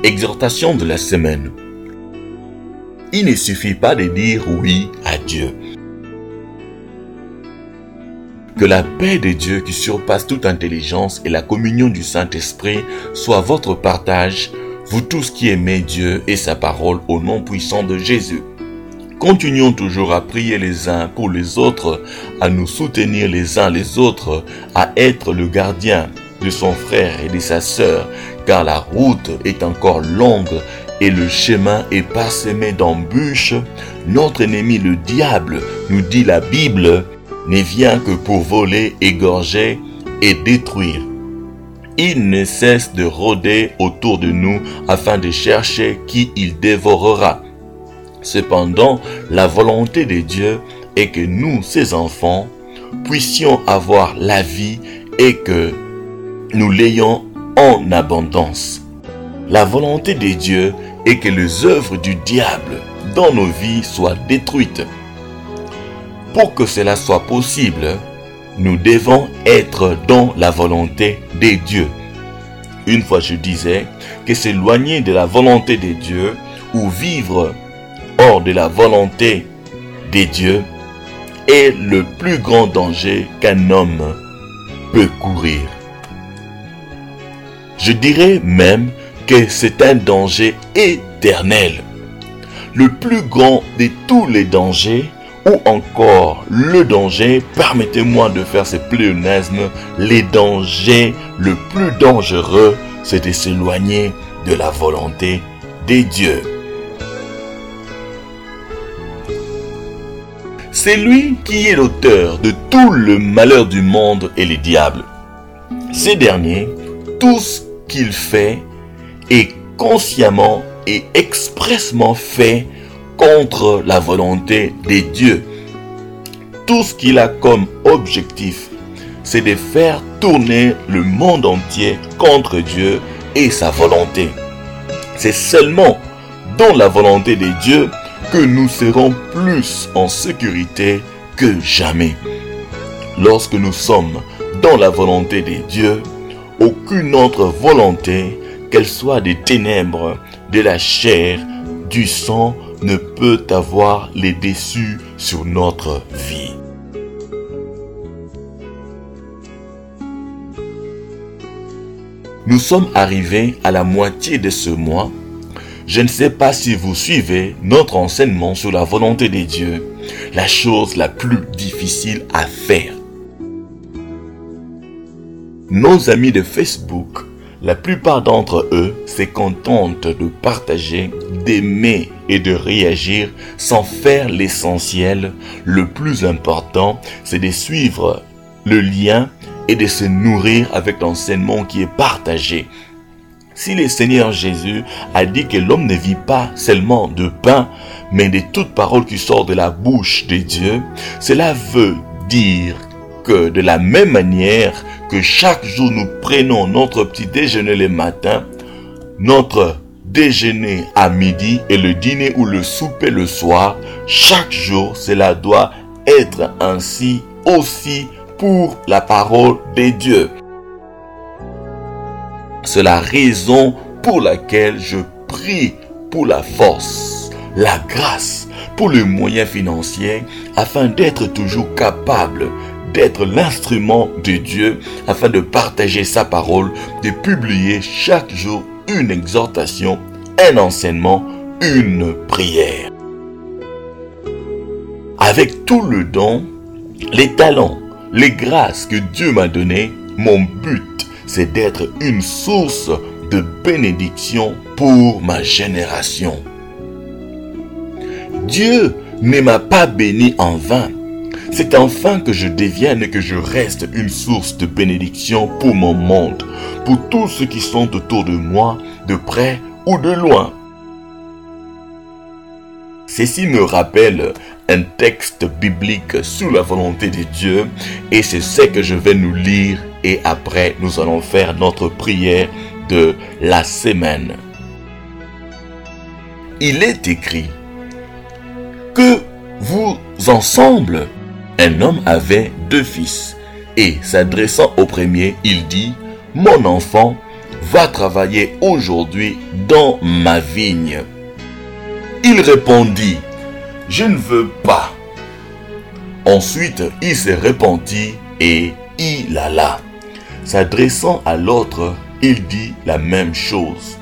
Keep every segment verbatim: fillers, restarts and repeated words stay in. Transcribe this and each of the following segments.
Exhortation de la semaine. Il ne suffit pas de dire oui à Dieu. Que la paix de Dieu qui surpasse toute intelligence et la communion du Saint-Esprit soit votre partage, vous tous qui aimez Dieu et sa parole au nom puissant de Jésus. Continuons toujours à prier les uns pour les autres, à nous soutenir les uns les autres, à être le gardien de son frère et de sa sœur, car la route est encore longue et le chemin est parsemé d'embûches. Notre ennemi le diable, nous dit la Bible, ne vient que pour voler, égorger et détruire. Il ne cesse de rôder autour de nous afin de chercher qui il dévorera. Cependant, la volonté de Dieu est que nous, ses enfants, puissions avoir la vie et que nous l'ayons en abondance. La volonté de Dieu est que les œuvres du diable dans nos vies soient détruites. Pour que cela soit possible, nous devons être dans la volonté de Dieu. Une fois je disais que s'éloigner de la volonté de Dieu ou vivre hors de la volonté de Dieu est le plus grand danger qu'un homme peut courir. Je dirais même que c'est un danger éternel. Le plus grand de tous les dangers, ou encore le danger, permettez-moi de faire ce pléonasme, les dangers le plus dangereux, c'est de s'éloigner de la volonté de Dieu. C'est lui qui est l'auteur de tout le malheur du monde et les diables. Ces derniers, tout ce qu'il fait est consciemment et expressement fait contre la volonté de Dieu. Tout ce qu'il a comme objectif, c'est de faire tourner le monde entier contre Dieu et sa volonté. C'est seulement dans la volonté de Dieu que nous serons plus en sécurité que jamais. Lorsque nous sommes dans la volonté de Dieu, aucune autre volonté, qu'elle soit des ténèbres, de la chair, du sang, ne peut avoir les dessus sur notre vie. Nous sommes arrivés à la moitié de ce mois. Je ne sais pas si vous suivez notre enseignement sur la volonté de Dieu, la chose la plus difficile à faire. Nos amis de Facebook, la plupart d'entre eux se contentent de partager, d'aimer et de réagir sans faire l'essentiel. Le plus important, c'est de suivre le lien et de se nourrir avec l'enseignement qui est partagé. Si le Seigneur Jésus a dit que l'homme ne vit pas seulement de pain, mais de toute parole qui sort de la bouche de Dieu, cela veut dire que de la même manière que chaque jour nous prenons notre petit déjeuner le matin, notre déjeuner à midi et le dîner ou le souper le soir, chaque jour cela doit être ainsi aussi pour la parole de Dieu. C'est la raison pour laquelle je prie pour la force, la grâce, pour les moyens financiers, afin d'être toujours capable d'être l'instrument de Dieu, afin de partager sa parole, de publier chaque jour une exhortation, un enseignement, une prière. Avec tout le don, les talents, les grâces que Dieu m'a données, mon but, c'est d'être une source de bénédiction pour ma génération. Dieu ne m'a pas béni en vain. C'est enfin que je devienne et que je reste une source de bénédiction pour mon monde, pour tous ceux qui sont autour de moi, de près ou de loin. Ceci me rappelle un texte biblique sur la volonté de Dieu et c'est ce que je vais nous lire et après nous allons faire notre prière de la semaine. Il est écrit que vous ensemble, un homme avait deux fils et s'adressant au premier, il dit « Mon enfant, va travailler aujourd'hui dans ma vigne. » Il répondit, « Je ne veux pas. » Ensuite, il se repentit et il alla. S'adressant à l'autre, il dit la même chose.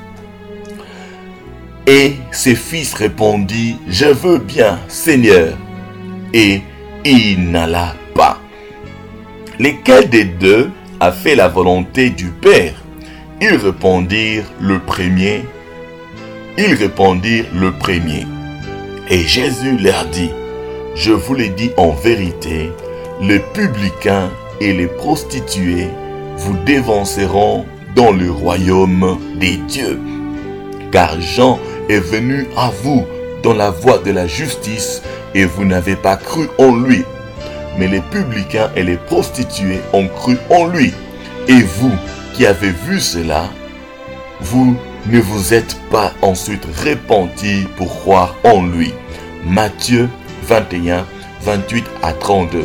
Et ses fils répondit, « Je veux bien, Seigneur. » Et il n'alla pas. Lequel des deux a fait la volonté du Père? Ils répondirent le premier. Ils répondirent le premier. Et Jésus leur dit, « Je vous le dis en vérité, les publicains et les prostituées vous dévanceront dans le royaume des dieux. Car Jean est venu à vous dans la voie de la justice et vous n'avez pas cru en lui. Mais les publicains et les prostituées ont cru en lui. Et vous qui avez vu cela, vous ne vous êtes pas ensuite repentis pour croire en lui. » Matthieu vingt et un, vingt-huit à trente-deux.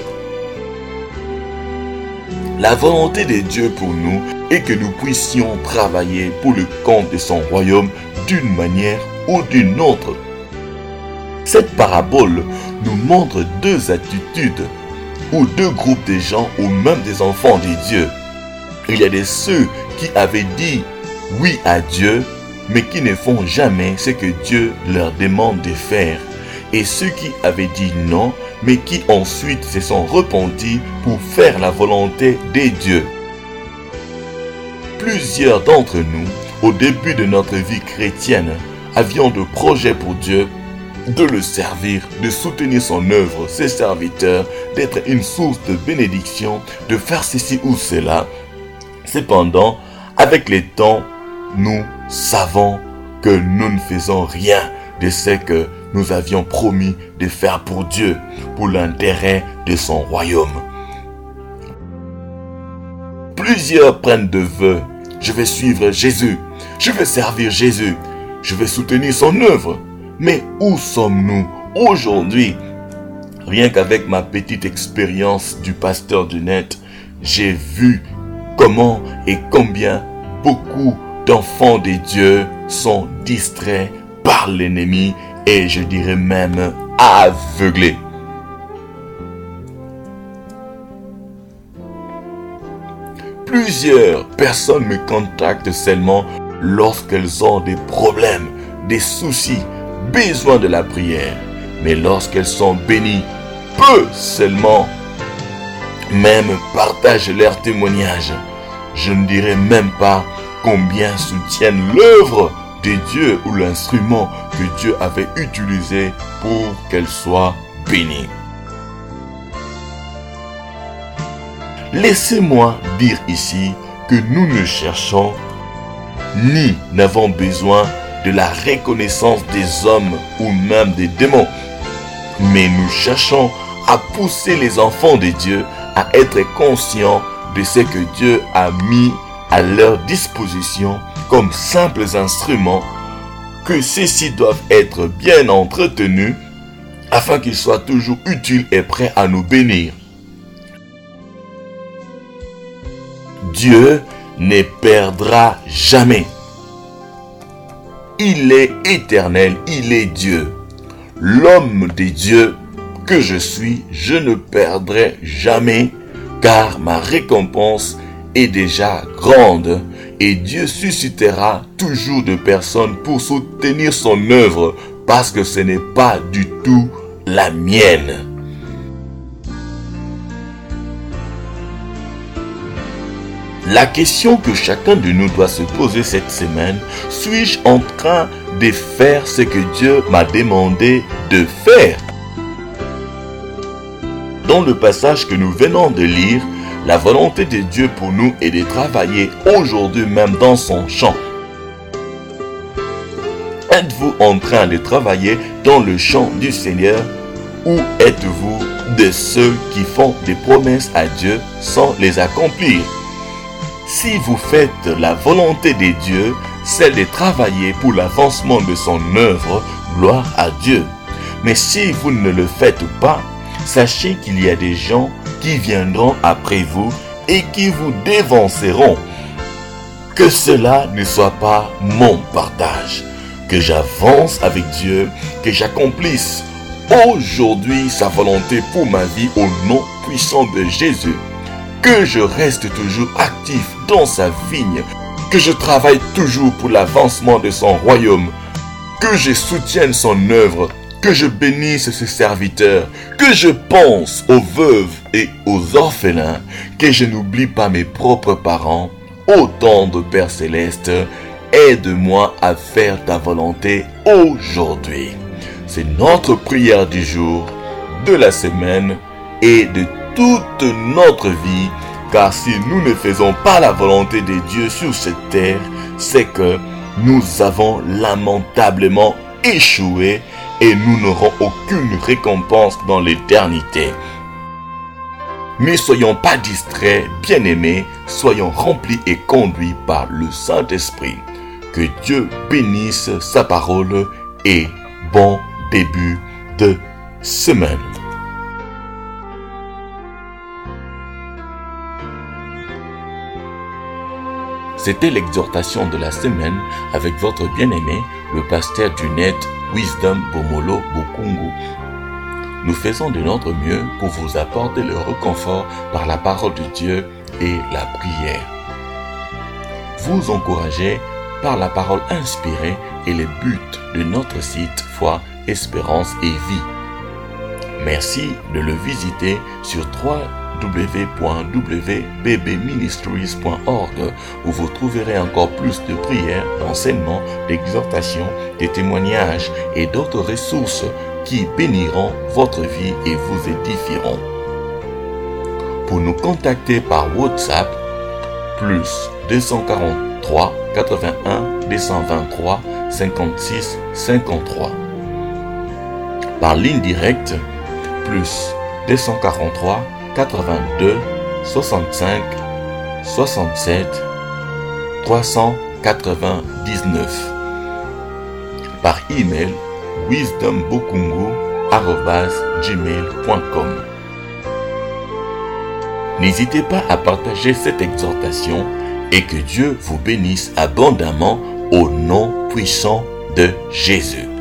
La volonté de Dieu pour nous est que nous puissions travailler pour le compte de son royaume d'une manière ou d'une autre. Cette parabole nous montre deux attitudes ou deux groupes de gens ou même des enfants de Dieu. Il y a de ceux qui avaient dit oui à Dieu, mais qui ne font jamais ce que Dieu leur demande de faire. Et ceux qui avaient dit non, mais qui ensuite se sont repentis pour faire la volonté de Dieu. Plusieurs d'entre nous, au début de notre vie chrétienne, avions de projets pour Dieu, de le servir, de soutenir son œuvre, ses serviteurs, d'être une source de bénédiction, de faire ceci ou cela. Cependant, avec le temps, nous savons que nous ne faisons rien de ce que nous avions promis de faire pour Dieu, pour l'intérêt de son royaume. Plusieurs prennent de vœux. Je vais suivre Jésus. Je vais servir Jésus. Je vais soutenir son œuvre. Mais où sommes-nous aujourd'hui? Rien qu'avec ma petite expérience du pasteur du net, j'ai vu comment et combien beaucoup d'enfants de Dieu sont distraits par l'ennemi et je dirais même aveuglés. Plusieurs personnes me contactent seulement lorsqu'elles ont des problèmes, des soucis, besoin de la prière. Mais lorsqu'elles sont bénies, peu seulement même partagent leur témoignage. Je ne dirais même pas combien soutiennent l'œuvre de Dieu ou l'instrument que Dieu avait utilisé pour qu'elle soit bénie. Laissez-moi dire ici que nous ne cherchons ni n'avons besoin de la reconnaissance des hommes ou même des démons, mais nous cherchons à pousser les enfants de Dieu à être conscients de ce que Dieu a mis à leur disposition comme simples instruments, que ceux-ci doivent être bien entretenus afin qu'ils soient toujours utiles et prêts à nous bénir. Dieu ne perdra jamais. Il est éternel, il est Dieu. L'homme de Dieu que je suis, je ne perdrai jamais, car ma récompense est déjà grande et Dieu suscitera toujours de personnes pour soutenir son œuvre parce que ce n'est pas du tout la mienne. La question que chacun de nous doit se poser cette semaine, suis-je en train de faire ce que Dieu m'a demandé de faire? Dans le passage que nous venons de lire, la volonté de Dieu pour nous est de travailler aujourd'hui même dans son champ. Êtes-vous en train de travailler dans le champ du Seigneur ou êtes-vous de ceux qui font des promesses à Dieu sans les accomplir? Si vous faites la volonté de Dieu, celle de travailler pour l'avancement de son œuvre, gloire à Dieu. Mais si vous ne le faites pas, sachez qu'il y a des gens qui viendront après vous et qui vous dévanceront. Que cela ne soit pas mon partage. Que j'avance avec Dieu, que j'accomplisse aujourd'hui sa volonté pour ma vie au nom puissant de Jésus. Que je reste toujours actif dans sa vigne. Que je travaille toujours pour l'avancement de son royaume. Que je soutienne son œuvre. Que je bénisse ses serviteurs. Que je pense aux veuves et aux orphelins. Que je n'oublie pas mes propres parents. Ô tendre Père Céleste, aide-moi à faire ta volonté aujourd'hui. C'est notre prière du jour, de la semaine et de toute notre vie. Car si nous ne faisons pas la volonté de Dieu sur cette terre, c'est que nous avons lamentablement échoué et nous n'aurons aucune récompense dans l'éternité. Ne soyons pas distraits, bien-aimés, soyons remplis et conduits par le Saint-Esprit. Que Dieu bénisse sa parole et bon début de semaine. C'était l'exhortation de la semaine avec votre bien-aimé, le pasteur du net Wisdom Bomolo Bokungu. Nous faisons de notre mieux pour vous apporter le réconfort par la parole de Dieu et la prière. Vous encouragez par la parole inspirée et les buts de notre site Foi, Espérance et Vie. Merci de le visiter sur w w w point w b b ministries point org où vous trouverez encore plus de prières, d'enseignements, d'exhortations, de témoignages et d'autres ressources qui béniront votre vie et vous édifieront. Pour nous contacter par WhatsApp, plus deux cent quarante-trois quatre-vingt-un deux cent vingt-trois cinquante-six cinquante-trois. Par ligne directe, plus deux cent quarante-trois quatre-vingt-deux soixante-cinq soixante-sept trois cent quatre-vingt-dix-neuf. Par email, wisdom bokungu arobase gmail point com. N'hésitez pas à partager cette exhortation et que Dieu vous bénisse abondamment au nom puissant de Jésus.